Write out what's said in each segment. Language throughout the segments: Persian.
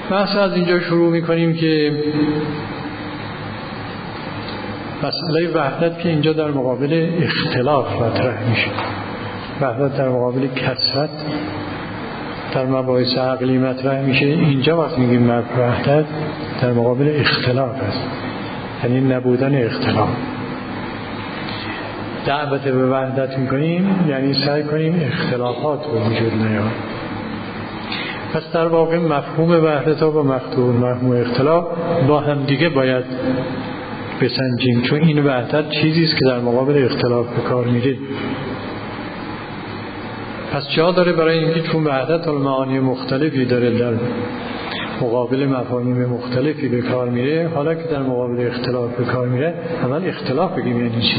بحث از اینجا شروع میکنیم که مسئله وحدت که اینجا در مقابل اختلاف مطرح میشه. وحدت در مقابل کثرت در مباحث عقلی مطرح میشه. اینجا وقت میگیم وحدت در مقابل اختلاف است، یعنی نبودن اختلاف. دعوت به وحدت میکنیم یعنی سعی کنیم اختلافات به وجود نیاد. پس در واقع مفهوم وحدت و مفهوم اختلاف با هم دیگه باید بسنجیم، چون این وحدت چیزی است که در مقابل اختلاف به کار میره. پس جا داره برای اینکه چون وحدت المعانی مختلفی داره در مقابل مفاهیم مختلفی به کار میره، حالا که در مقابل اختلاف به کار میره اول اختلاف بگیم یعنی چی.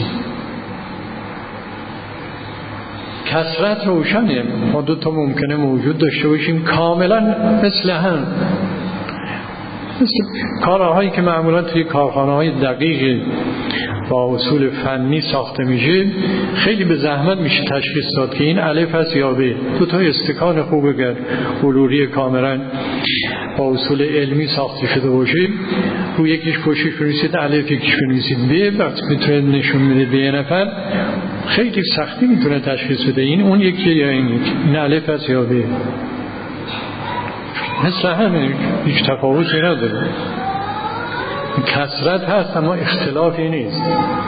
کثرت روشنه، ما دو تا ممکنه موجود داشته باشیم کاملا مثل هم، مثل کارهایی که معمولا توی کارخانه‌های دقیق با اصول فنی ساخته میشه، خیلی به زحمت میشه تشخیص داد که این الف است یا ب. دو تا استکان خوب اگر بلوری کاملا با اصول علمی ساخته شده باشه، روی یکیش پشتش بنویسید الف، یکیش بنویسید ب، وقتی میتونه نشون میده به یه نفر خیلی سختی میتونه تشخیص بده این اون یکی یا این الف است یا ب. مثل همه هیچ تفاوتی نداره. کثرت هست اما اختلافی نیست.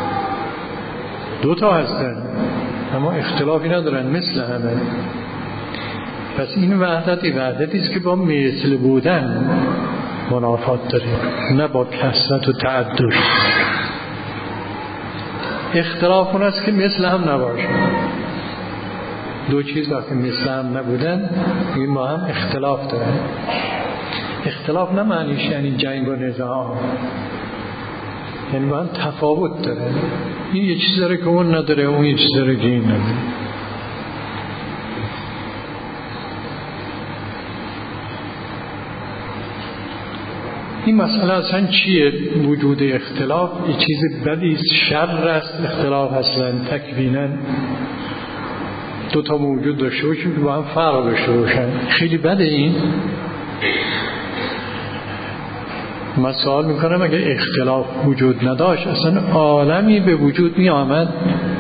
دو تا هستن اما اختلافی ندارن، مثل همه. پس این وحدتی است که با مثل بودن منافات داره، نه با کثرت و تعدد. اختلاف اون است که مثل هم نباشه. دو چیز وقتی مثل هم نبودن این با هم اختلاف داره. اختلاف نه معنیش یعنی جنگ و نزاع، یعنی با هم تفاوت داره. این یه چیز داره که اون نداره، اون یه چیز داره که این نداره. این مسئله اصلا چیه؟ وجود اختلاف یه چیز بدی است، شر است. اختلاف اصلا تکویناً دو تا موجود داشته باشیم که با هم فرق داشته باشن، خیلی بده این. من سوال میکنم اگه اختلاف وجود نداشت اصلا عالمی به وجود می آمد؟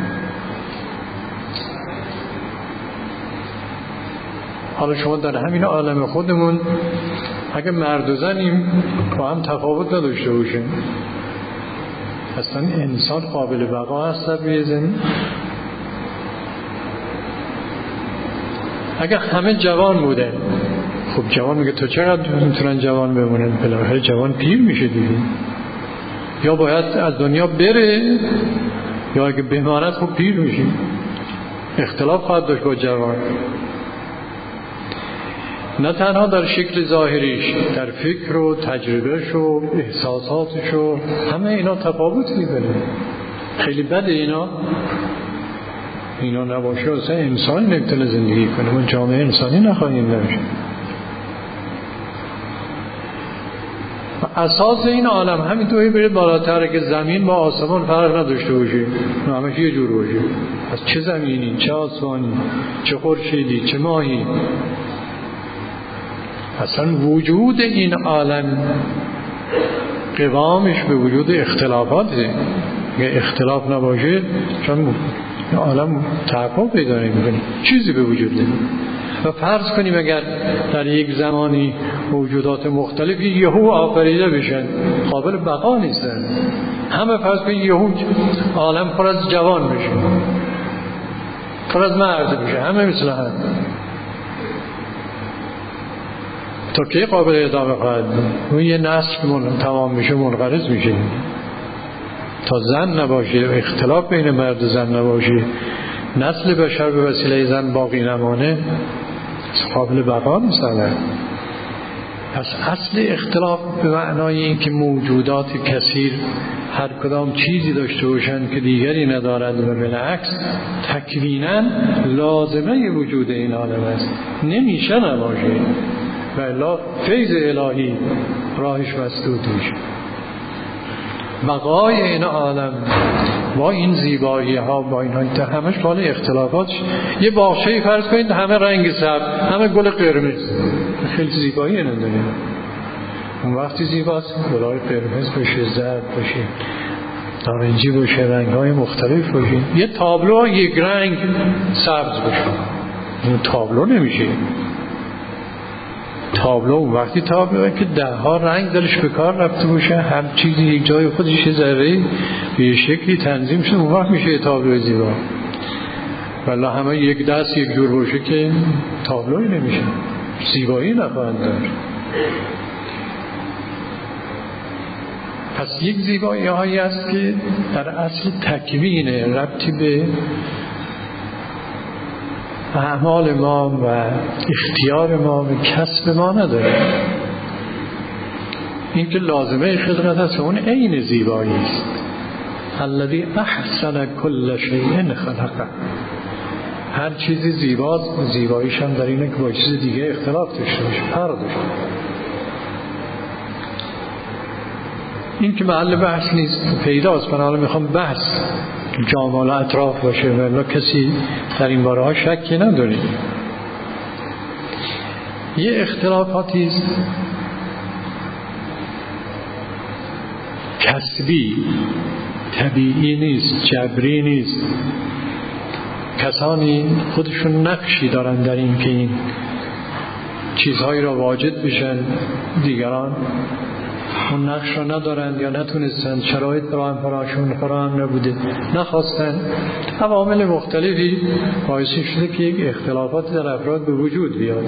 حالا شما در همین عالم خودمون اگه مرد و زنیم با هم تفاوت نداشته باشیم، اصلا انسان قابل بقا هست در روی زمین؟ اگه همه جوان بودن، خب جوان میگه تا چقدر میتونن جوان بمونن؟ بالاخره جوان پیر میشه دیگه، یا باید از دنیا بره یا اگه بماند خب پیر میشه. اختلاف خواهد داشت با جوان، نه تنها در شکل ظاهریش، در فکر و تجربهش و احساساتش و همه اینا تفاوت میکنه. خیلی بده اینا نباشه اصلا انسان نمیتونه زندگی کنه، ما جامعه انسانی نخواهیم داشت. اساس این عالم همینطوری بره بالاتر که زمین با آسمان فرق نداشته باشه، همه یه جور باشه. از چه زمینی، چه آسمانی، چه خورشیدی، چه ماهی. اصلا وجود این عالم قوامش به وجود اختلافاته. اگه اختلاف نباشه چون عالم تحقق پیدا نمی‌کنه، چیزی به وجود نمیاد. و فرض کنیم اگر در یک زمانی موجودات مختلفی یهو آفریده بشن، قابل بقا نیستن. همه فرض کنیم یهو عالم پر از جوان بشه، پر از مرد بشه، همه مثل هم، تا که قابل ادامه خواهد بود؟ اون یه نسل که تمام میشه منقرض میشه. تا زن نباشه، اختلاف بین مرد و زن نباشه، نسل بشر به وسیله زن باقی نمانه، قابل بقا نیست. پس اصل اختلاف به معنای این که موجودات کثیر هر کدام چیزی داشته باشند که دیگری ندارد و بالعکس تکویناً لازمه وجود این عالم است، نمیشه نباشه و الا فیض الهی راهش مسدود میشه. بقای این عالم با این زیبایی ها، با این همش مال اختلافات. یه باغچه‌ای فرض کنید همه رنگ سبز، همه گل قرمز، خیلی زیبایی نداره. اون وقتی زیباست، گلای قرمز باشه، زرد باشه، نارنجی باشه، رنگ‌های مختلف باشه. یه تابلو یک رنگ سبز باشه، اون تابلو نمیشه. تابلو اون وقتی تابلوه که 10 رنگ درش به کار رفته باشه، هر چیزی یک جای خودش یه ذره به شکلی تنظیم شده، اون وقت میشه تابلو زیبا. والله همه یک دست یک جور باشه که تابلوی نمیشه، زیبایی نخواهند داشت. پس یک زیبایی هایی است که در اصل تکوینه، ربطی به اعمال ما و اختیار ما و کسب ما نداره. این که لازمه خلقت است، اون عین زیبایی است. الذی احسن کل شیء خلقه. هر چیزی زیباست، زیباییش هم در اینه که با چیز دیگه اختلاف داشته باشه، فرق داشته باشه. این که محل بحث نیست، پیداست. من حالا میخوام بحث جامال اطراف باشه، ولی کسی در این باره ها شکی نداره. یه اختلافاتی است کسبی، طبیعی نیست، جبری نیست. کسانی خودشون نقشی دارن در این که این چیزهایی را واجد بشن، دیگران اون نقش را ندارن یا نتونستن، شرایط فراهم نبوده، نخواستن. عوامل مختلفی باعث شده که یک اختلافات در افراد به وجود بیاد.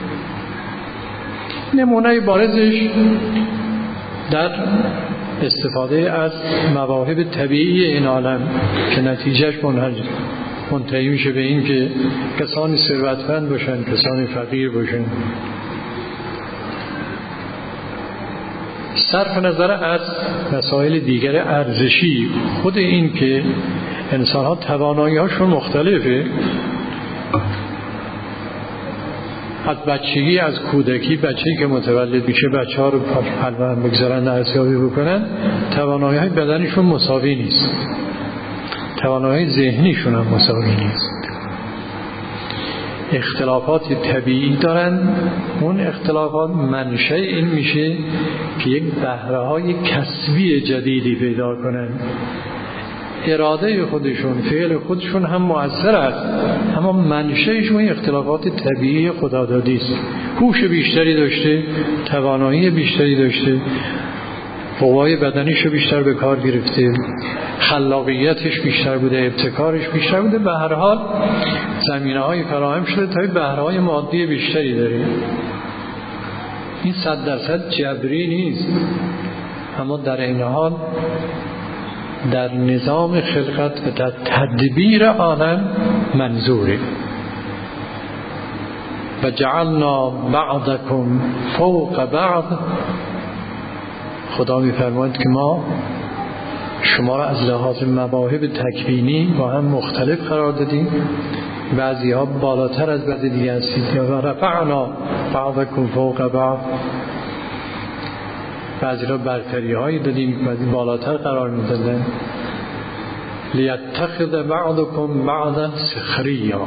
نمونه بارزش در استفاده از مواهب طبیعی این عالم که نتیجهش منتهی میشه به این که کسانی ثروتمند باشن، کسانی فقیر باشن. صرف نظر از مسائل دیگر ارزشی، خود این که انسان ها توانایی هاشون مختلفه، از بچگی، از کودکی، بچه‌ای که متولد میشه، بچه ها رو پلوان بگذارن، ارزیابی بکنن، توانایی های بدنشون مساوی نیست، توانایی ذهنیشون هم مساوی نیست. اختلافات طبیعی دارن. اون اختلافات منشأ این میشه که یک بهره‌های کسبی جدیدی پیدا کنن. اراده خودشون، فعل خودشون هم مؤثر است، اما منشأشون اختلافات طبیعی خدادادی است. هوش بیشتری داشته، توانایی بیشتری داشته، قوای بدنیشو بیشتر به کار گرفته، خلاقیتش بیشتر بوده، ابتکارش بیشتر بوده. به هر حال زمینه‌های فراهم شده تا بهره‌های مادی بیشتری داره. این 100% جبری نیست، اما در این حال در نظام خلقت و در تدبیر عالم منظوره. و جعلنا بعضکم فوق بعض. خدا می‌فرماید که ما شما را از لحاظ مواهب تکوینی با هم مختلف قرار دادیم، بعضی ها بالاتر از بعضی دیگه هستید. یا رفعنا بعضکم فوق بعض، بعضی را برتری هایی دادیم، بعضی بالاتر قرار میدادن. لیتخذ بعضکم بعضا سخریا.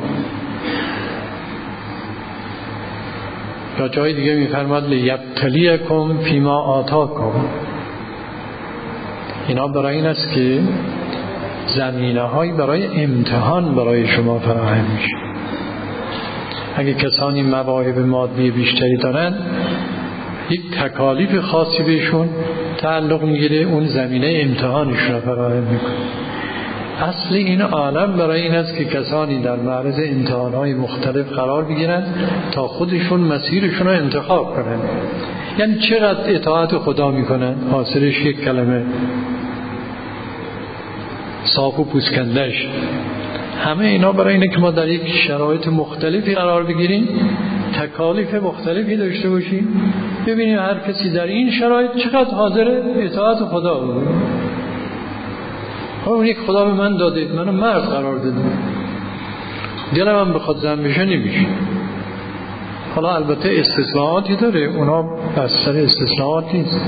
یا جای دیگه میفرماد لیبتلیکم فیما آتاکم. اینا برای این است که زمینه هایی برای امتحان برای شما فراهم میشه. اگه کسانی مواهب مادی بیشتری دارن، یک تکالیف خاصی بهشون تعلق میگیره، اون زمینه امتحانش را فراهم میکنه. اصل این عالم برای این است که کسانی در معرض امتحانهای مختلف قرار بگیرن تا خودشون مسیرشون رو انتخاب کنن. یعنی چقدر اطاعت خدا میکنن، حاصلش یک کلمه صاف و پوسکندش. همه اینا برای اینه که ما در یک شرایط مختلفی قرار بگیریم، تکالیف مختلفی داشته باشیم، ببینیم هر کسی در این شرایط چقدر حاضر اطاعت خدا بود. اون یک خدا به من داده، منو مرد قرار داده، دلم هم بخواد زن بشه نمیشه. حالا البته استثناءاتی داره، اونا بس سر استثناءات نیست،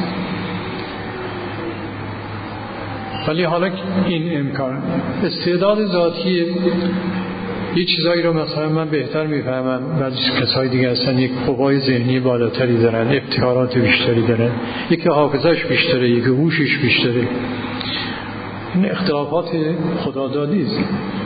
ولی حالا این امکان استعداد ذاتی یه چیزایی رو مثلا من بهتر میفهمم، بعضی کسای دیگه هستن یک قوای ذهنی بالاتری دارن، ابتکارات بیشتری دارن، یکی حافظش بیشتره، یکی هوشش بیشتره. این اختلافات خدادادی است.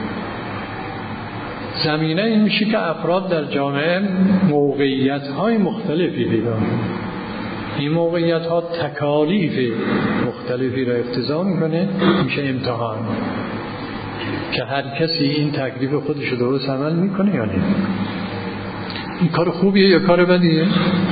زمینه این میشه که افراد در جامعه موقعیت‌های مختلفی پیدا کنند. این موقعیت‌ها تکالیف مختلفی را اقتضا میکنه، میشه امتحان که هر کسی این تکلیف خودش رو درست عمل میکنه یا نه. این کار خوبیه یا کار بدیه؟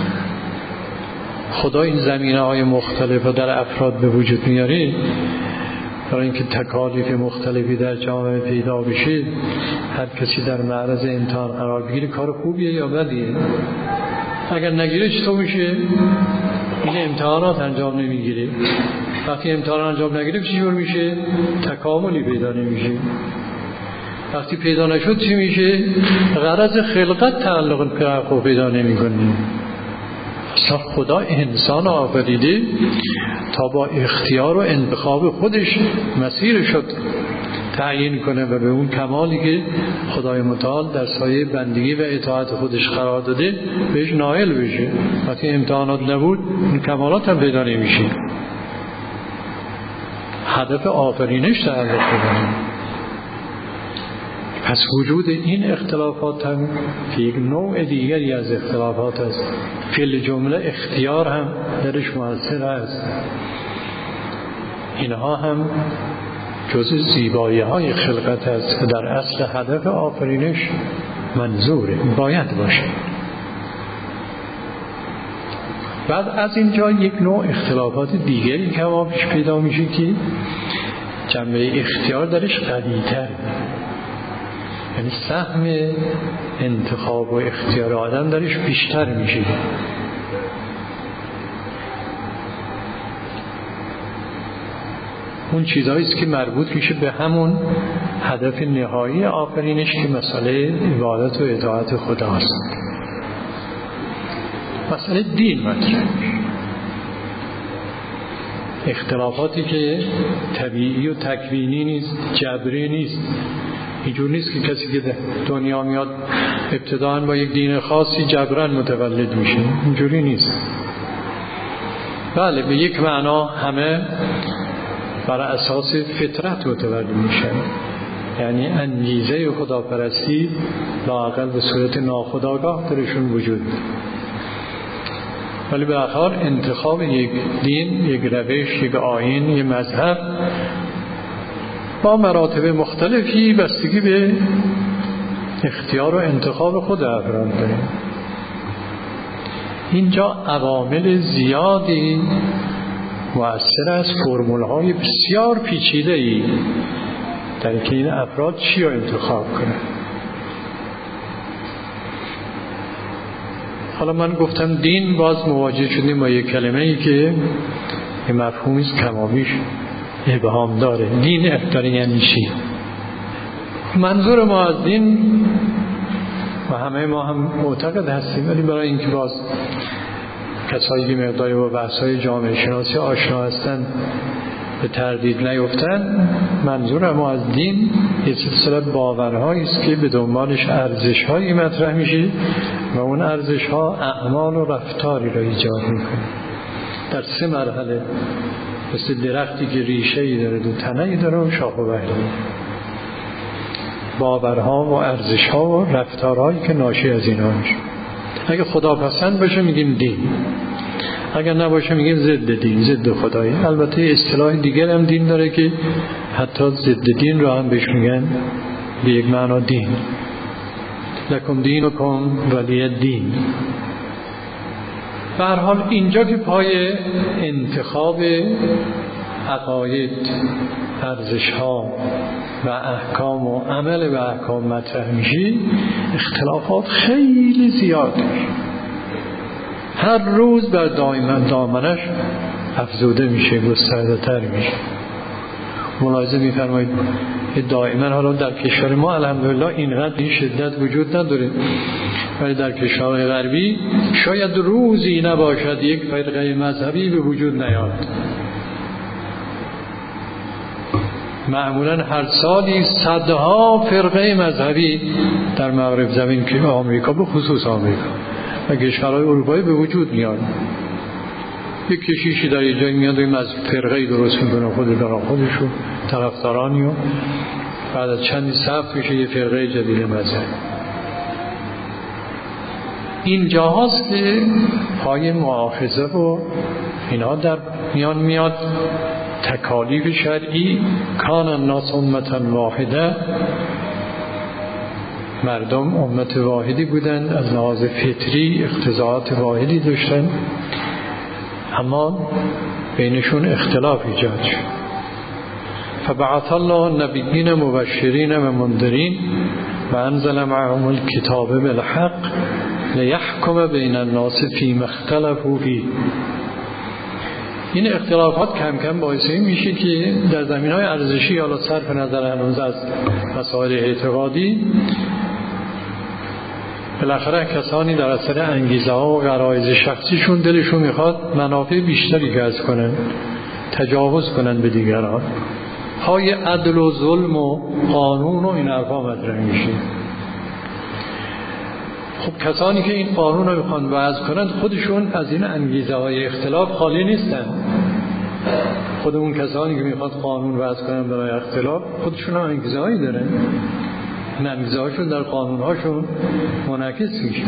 خدا این زمینه‌های مختلف در افراد به وجود میاره برای اینکه تکالیف مختلفی در جامعه پیدا بشه، هر کسی در معرض امتحان قرار بگیره. کار خوبیه یا بدیه؟ اگر نگیره چطور میشه؟ این امتحانات انجام نمیگیره. وقتی امتحان انجام نگیره چطور میشه؟ تکاملی پیدا نمیشه. وقتی پیدا نشد چی میشه؟ غرض خلقت تعلق به حق پیدا نمیکنه. اصلا خدا انسان آفریده تا با اختیار و انتخاب خودش مسیرش رو تعیین کنه و به اون کمالی که خدای متعال در سایه بندگی و اطاعت خودش قرار داده بهش نائل بشه. وقتی امتحانات نبود این کمالات هم پیدا نمیشه. هدف آفرینش تعلق کنه. پس وجود این اختلافات هم که یک نوع دیگری از اختلافات است، فی جمله اختیار هم درش مؤثر است. اینها هم جز زیبایی های خلقت است که در اصل هدف آفرینش منظوره، باید باشه. بعد از اینجا یک نوع اختلافات دیگری که پیش پیدا میشه که جنبه اختیار درش قوی‌تر، یعنی سهم انتخاب و اختیار آدم درش بیشتر میشه. اون چیزهایی است که مربوط میشه به همون هدف نهایی آفرینش که مسئله عبادت و اطاعت خداست. مسئله دین مطرح. اختلافاتی که طبیعی و تکوینی نیست، جبری نیست. اینجور نیست که کسی که دنیا میاد ابتداءً با یک دین خاصی جبران متولد میشه. اینجوری نیست. بله، به یک معنا همه بر اساس فطرت متولد میشن، یعنی انگیزه خداپرستی لااقل به صورت ناخودآگاه درشون وجود داره. ولی به هر حال انتخاب یک دین، یک روش، یک آیین، یک مذهب با مراتب مختلفی بستگی به اختیار و انتخاب خود افراد داره. اینجا عوامل زیادی مؤثر است، فرمول‌های بسیار پیچیده‌ای در که این افراد چی رو انتخاب کنند. حالا من گفتم دین، باز مواجه شدیم با یک کلمه‌ای که یه مفهومی است کمابیش ابهام داره. دین یعنی چی؟ منظور ما از دین و همه ما هم معتقد هستیم، ولی برای اینکه باز کسایی که مقداری با بحث‌های جامعه شناسی آشنا هستن به تردید نیفتن، منظور ما از دین یه سلسله باورهایی است که به دنبالش ارزش‌هایی مطرح میشه و اون ارزش‌ها اعمال و رفتاری را ایجاد میکنه در 3 مرحله، مثل درختی که ریشه‌ای داره و تنه‌ای داره و شاخ و برگ. باورها و ارزش‌ها و رفتارهایی که ناشی از اینها میشه. اگه خدا پسند باشه میگیم دین، اگر نباشه میگیم ضد دین، ضد خدایی. البته اصطلاح دیگر هم دین داره که حتی ضد دین رو هم بهش میگن به یک معنا دین. لکم دینکم ولی دین. به هر حال اینجا که پای انتخاب عقاید، ارزش‌ها و احکام و عمل به احکام مطرح میشه، اختلافات خیلی زیاده. هر روز بر دامنش افزوده میشه، گسترده تر میشه. ملاحظه میفرمایید دائما حالا در کشور ما الحمدلله اینقدر این شدت وجود نداره، ولی در کشورهای غربی شاید روزی نباشد یک فرقه مذهبی به وجود نیاد. معمولا هر سالی صدها فرقه مذهبی در مغرب زمین که آمریکا به خصوص آمریکا و کشورهای اروپایی به وجود میاد. یک کشیشی در یه جایی میاد و فرقه درست میکنه خودشو طرفدارانی و بعد از چندی ثبت میشه یه فرقه جدید مذهبی. این جاهاست که پای مؤاخذه و اینا در میان میاد. تکالیف شرعی کان الناس امة واحده، مردم امت واحدی بودند، از لحاظ فطری اقتضاعات واحدی داشتند، اما بینشون اختلاف ایجاد شد. فبعث الله النبیین مبشرین و منذرین و انزل معهم الکتاب بالحق لیحکم بین الناس فیما اختلفوا فیه. این اختلافات کم کم باعث این میشه که در زمینهای ارزشی، حالا صرف نظر هنوز از مسائل اعتقادی، بالاخره کسانی در اثر انگیزه ها و غرایز شخصیشون دلشون میخواد منافع بیشتری کسب کنن، تجاوز کنن به دیگران، های عدل و ظلم و قانون و این حرفا مطرح میشه. خب کسانی که این قانون رو میخوان وضع کنند خودشون از این انگیزه های اختلاف خالی نیستن. خود اون کسانی که میخواد قانون وضع کنند برای اختلاف خودشون هم انگیزه هایی دارن. این انگیزه هاشون در قانون هاشون منعکس میشه.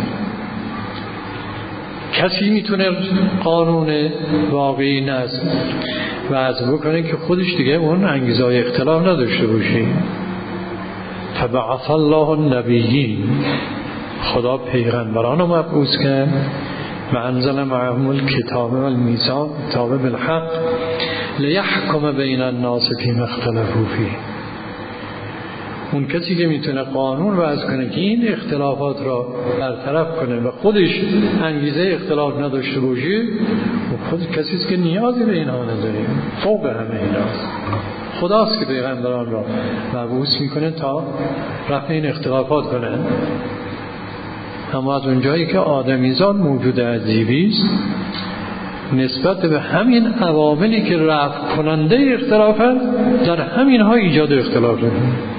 کسی میتونه قانون واقعی نظم وضع بکنه که خودش دیگه اون انگیزه های اختلاف نداشته باشه. فبعث الله النبیین، خدا پیغمبران رو مبعوث کرد و انزل معهم الکتاب و المیثاق کتاب بالحق لیحکم بین الناس فیما اختلفوا فیه. اون کسی که میتونه قانون وضع کنه که این اختلافات را برطرف کنه و خودش انگیزه اختلاف نداشته باشه، و خود کسی است که نیازی به اینها نداره، فوق همه ایناست. خداست که پیغمبران را مبعوث میکنه تا رفع این اختلافات کنه. اما از اونجایی که آدمیزاد موجود عجیبی است، نسبت به همین عواملی که رفع کننده اختلافات، در همین ها ایجاد اختلاف شده.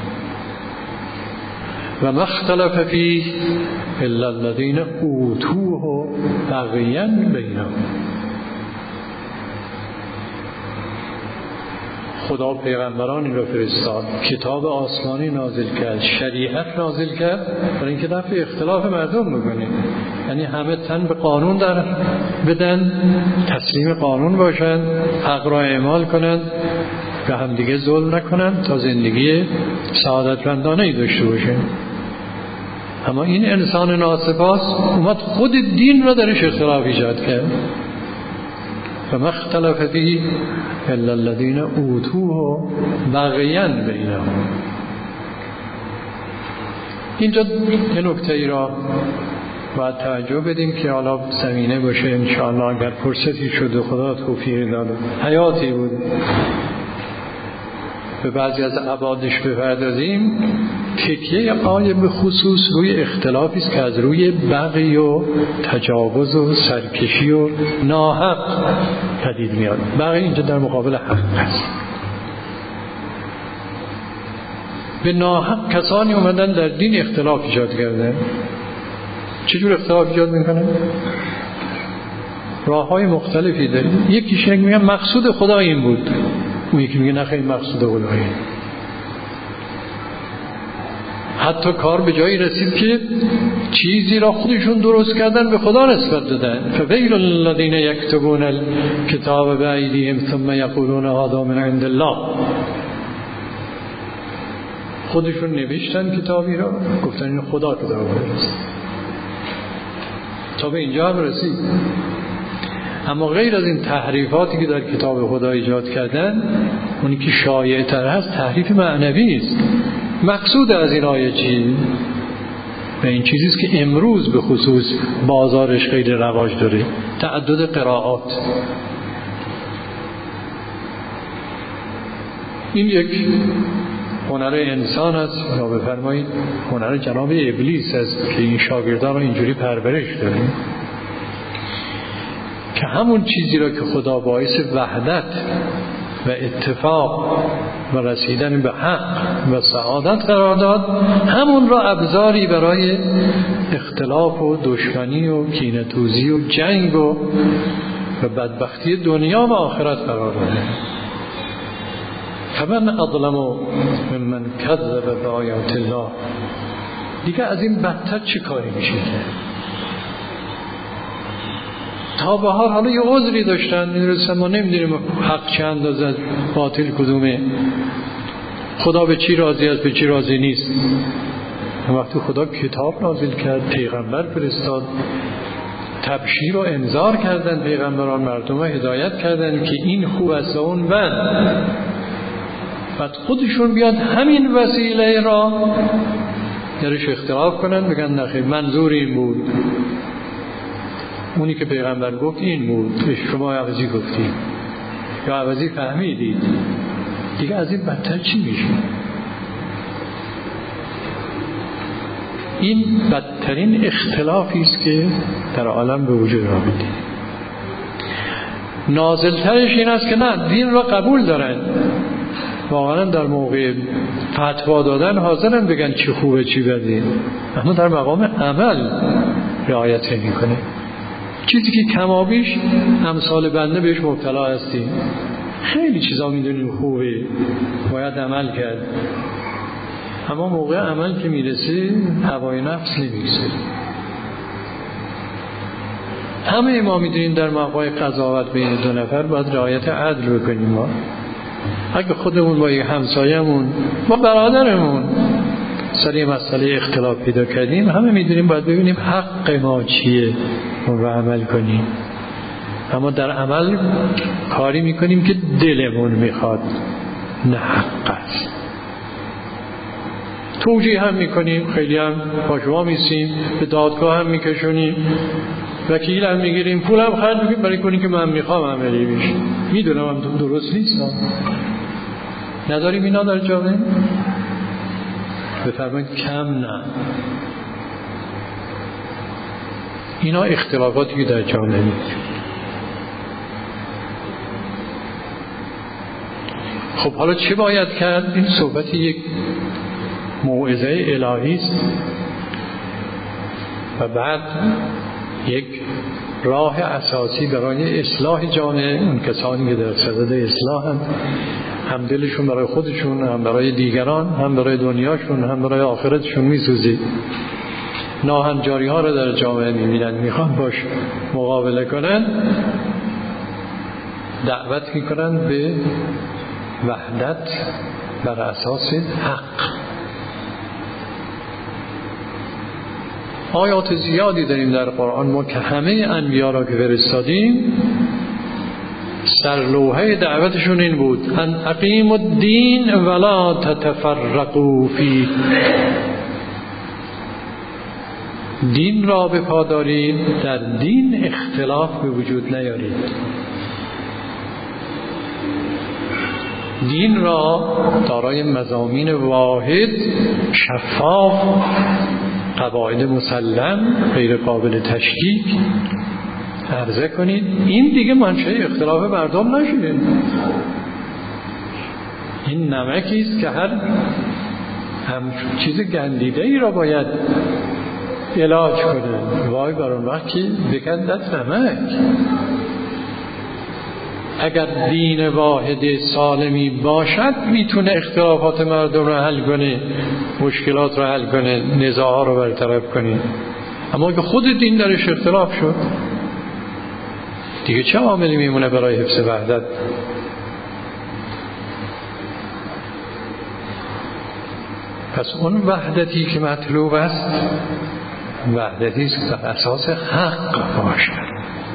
و ما اختلف فیه الا الذین اوتوه بغیا بینهم. خدا پیغمبرانی رو فرستاد، کتاب آسمانی نازل کرد، شریعت نازل کرد برای اینکه دفع اختلاف مردم بکنه. یعنی همه تن به قانون در بدن، تسلیم قانون باشن، حق را اعمال کنن و هم دیگه ظلم نکنن تا زندگی سعادتمندانه‌ای داشته باشن. اما این انسان ناسپاس اومد خود دین را درش اختلاف ایجاد کرد. و ما اختلف فیه الا الذین اوتوه بغیا بینهم. اینجا یه نکته‌ای را باید توجه بدیم که حالا زمینه باشه انشاءالله، اگر فرصتی شد و خدا توفیق داد حیاتی بود به بعضی از ابعادش بپردازیم. تکیه آیه به خصوص روی اختلافی است که از روی بغی و تجاوز و سرکشی و ناحق پدید میاد. بغی اینجا در مقابل حق است. به ناحق کسانی اومدن در دین اختلاف ایجاد کردن. چجور اختلاف ایجاد میکنن؟ راه های مختلفی داره. یکیش میگه مقصود خدا این بود، اون یکی میگه نه خیلی مقصود خدا این. حتی کار به جایی رسید که چیزی را خودشون درست کردن به خدا نسبت دادن. فویل للذین یکتبون الکتاب بایدیهم ثم یقولون هذا من عند الله. خودشون نوشتن کتابی را، گفتن این خدا کتاب است. تا به اینجا هم رسید. اما غیر از این تحریفاتی که در کتاب خدا ایجاد کردن، اونی که شایع تر هست تحریف معنوی است. مقصود از این آیه چی؟ و این چیزی است که امروز به خصوص بازارش خیلی رواج داره، تعدد قرائات. این یک هنر انسان است یا بفرمایید هنر جناب ابلیس است که این شاگردان رو اینجوری پرورش داره که همون چیزی را که خدا باعث وحدت و اتفاق و رسیدن به حق و سعادت قرار داد، همون را ابزاری برای اختلاف و دشمنی و کینه‌توزی و جنگ و بدبختی دنیا و آخرت قرار داده. فمن اظلم ممن کذب بآیات الله. دیگه از این بدتر چه کاری میشه؟ تا به حالا یه عذری داشتن، میدونستن ما نمیدونیم حق چه اندازه، باطل کدومه، خدا به چی راضی است به چی راضی نیست. وقتی خدا کتاب نازل کرد، پیغمبر فرستاد، تبشیر و انذار کردن پیغمبران، مردم هدایت کردن که این خوب است و اون بد، بعد خودشون بیاد همین وسیله را درش اختلاف کنن، بگن نخیر منظور این بود، اونی که پیغمبر گفت این بود، شما عوضی گفتید یا عوضی فهمیدید. دیگه از این بدتر چی میشه؟ این بدترین اختلافی است که در عالم به وجود آمده. نازلترش این است که نه، دین را قبول دارن، واقعا در موقع فتوا دادن حاضرن بگن چی خوبه چی بده، اما در مقام عمل رعایت نمی‌کنه. چیزی که کمابیش امثال بنده بهش مبتلا هستیم، خیلی چیزا میدونیم خوبه، باید عمل کرد، اما موقع عمل که میرسه هوای نفس نمیگذاره. همه ما میدونیم در موقع قضاوت بین دو نفر باید رعایت عدل بکنیم. ما اگه خودمون با یک همسایه‌مون با برادرمون سر یه مسئله اختلاف پیدا کردیم، همه میدونیم باید ببینیم حق ما چیه و عمل کنیم، اما در عمل کاری میکنیم که دلمون میخواد، نه حق است. توجیه هم میکنیم، خیلی هم با شما میسیم، به دادگاه هم میکشونیم، وکیل هم میگیریم، پول هم خرج میکنیم برای کنیم که من میخوام عملی بشه. میدونم هم درست نیست، نداریم اینا در جامعه؟ بفرمایید کم نه. اینا اختلافاتی که در جامعه نیست. خب حالا چه باید کرد؟ این صحبت یک موعظه الهی است و بعد یک راه اساسی برای اصلاح جامعه. اون کسانی که در صدد اصلاح هم دلشون برای خودشون، هم برای دیگران، هم برای دنیاشون، هم برای آخرتشون میسوزید، ناهنجاری ها رو در جامعه میبینن، میخوان باش مقابله کنن، دعوت میکنن به وحدت بر اساس حق. آیات زیادی داریم در قرآن ما که همه انبیا را که فرستادیم سرلوحه دعوتشون این بود: ان اقیموا الدین ولا تتفرقوا فیه. دین را به پا دارید، در دین اختلاف به وجود نیارید. دین را دارای مضامین واحد، شفاف، قواعد مسلم، غیر قابل تشکیک عرضه کنید. این دیگه منشأ اختلاف مردم نشه. این نمکی است که هر چیز گندیده ای را باید علاج کنه. وای بر اون وقت که بکندت نمک. اگر دین واحد سالمی باشد میتونه اختلافات مردم رو حل کنه، مشکلات رو حل کنه، نزاع‌ها رو برطرف کنه. اما اگه خود دین درش اختلاف شد دیگه چه عاملی میمونه برای حفظ وحدت؟ پس اون وحدتی که مطلوب است وحدتی است که بر اساس حق باشد.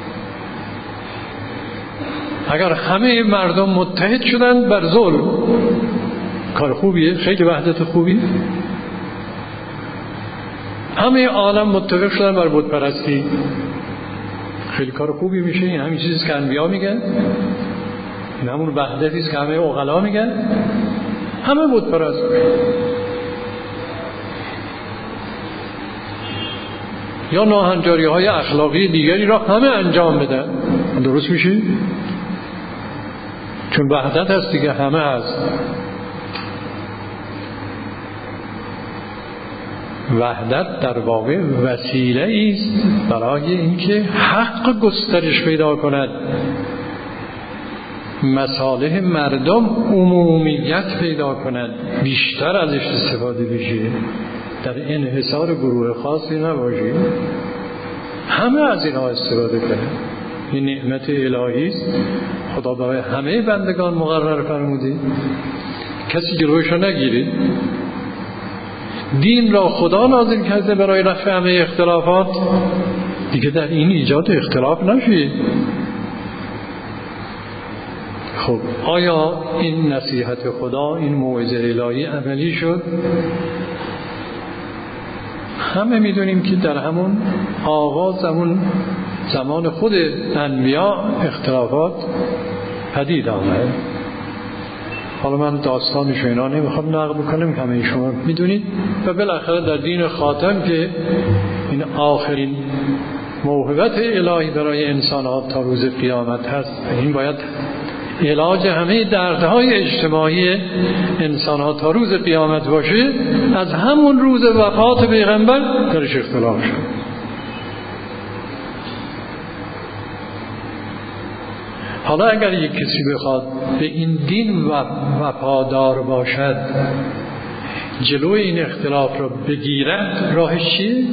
اگر همه مردم متحد شدن بر ظلم، کار خوبیه، خیلی وحدت خوبی. همه عالم متفق شدن بر بت پرستی، خیلی کار خوبی میشه. این همین چیزی که انبیا میگن، این همون وحدتی است که همه عقلا میگن. همه بت پرست یا ناهنجاری های اخلاقی دیگری را همه انجام بدن، درست میشه؟ چون وحدت هست دیگه، همه هست. وحدت در واقع وسیله است برای اینکه حق گسترش پیدا کند، مصالح مردم عمومیت پیدا کند، بیشتر ازش استفاده بشه، در انحصار گروه خاصی نباشه، همه از اینها استفاده کنند. این نعمت الهی است، خدا برای همه بندگان مقرر فرموده، کسی جلوشو نگیره. دین را خدا نازل کرده برای رفع همه اختلافات، دیگه در این ایجاد اختلاف نشه. خب آیا این نصیحت خدا، این موعظه الهی عملی شد؟ همه میدونیم که در همون آغاز، همون زمان خود انبیا اختلافات پدید آمد. حالا من داستانش اینا نمیخوام نقل بکنم، همه شما میدونید. و بالاخره در دین خاتم که این آخرین موهبت الهی برای انسان‌ها تا روز قیامت هست، این باید علاج همه دردهای اجتماعی انسان‌ها تا روز قیامت باشه، از همون روز وفات پیغمبر درش اختلاف شد. حالا اگر یک کسی بخواد به این دین وفادار باشد، جلوی این اختلاف را بگیرد، راهش چیه؟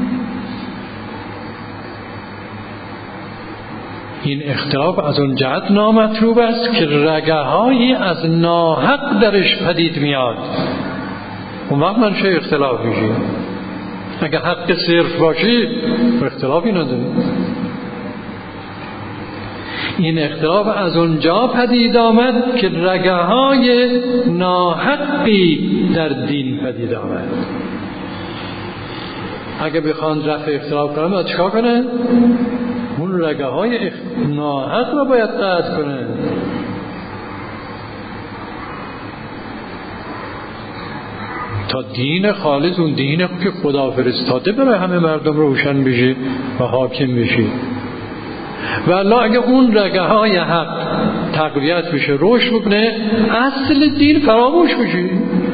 این اختلاف از اون جهت نامطلوب است که رگه‌هایی از ناحق درش پدید میاد. اون وقت منشه اختلاف میشه. اگر حق صرف باشه اختلافی نداره. این اختلاف از اونجا پدید آمد که رگه‌های ناحقی در دین پدید آمد. اگه بخوان رفع اختلاف کنن، باید چیکار کنن؟ اون رگه‌های ناحق رو باید قطع کنن. تا دین خالص، اون دینی که خدا فرستاده برای همه مردم روشن بشه و حاکم بشه. والله اگه اون رگه‌های حق تقویت بشه، رشد بکنه، اصل دین فراموش بشه.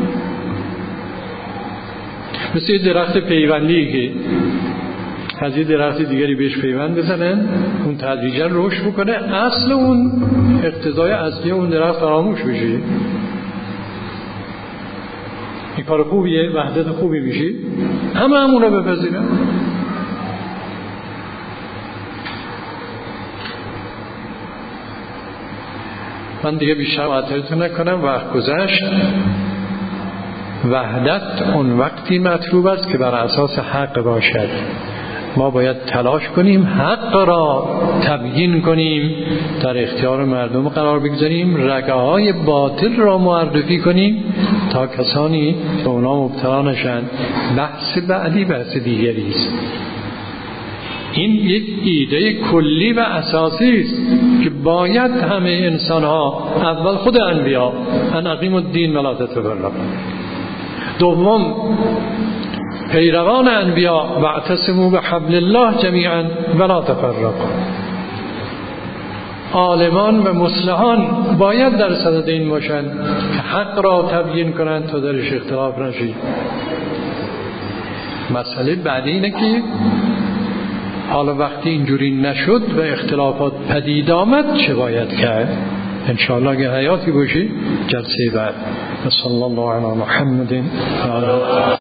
مثل درخت پیوندی که از یه درخت دیگری بهش پیوند بزنن، اون تدریجا رشد بکنه، اصل اون اقتضای اصلی اون درخت فراموش بشه. این کار خوبیه، وحدت خوبی میشه، همه همونو بپذیرن. من دیگه بیشتر معطلتون نکنم، وقت گذشت. وحدت اون وقتی مطلوب است که بر اساس حق باشد. ما باید تلاش کنیم حق را تبیین کنیم، در اختیار مردم قرار بگذاریم، رگه‌های باطل را معرفی کنیم تا کسانی به اونا مبتلا نشن. بحث بعدی بحث دیگری است. این یک ایده کلی و اساسی است که باید همه انسان‌ها، اول خود انبیا، ان اقیموا الدین ولا تتفرقوا، دوم پیروان انبیا، واعتصموا بحبل الله جمیعا ولا تفرقوا، عالمان و مصلحان باید در صدد این باشند که حق را تبیین کنند تا درش اختلاف نشه. مسئله بعدی اینه که حالا وقتی اینجوری نشد و اختلافات پدید آمد، چه باید کرد؟ انشاءالله اگه حیاتی باشی جلسه بعد. صلی الله علی محمد.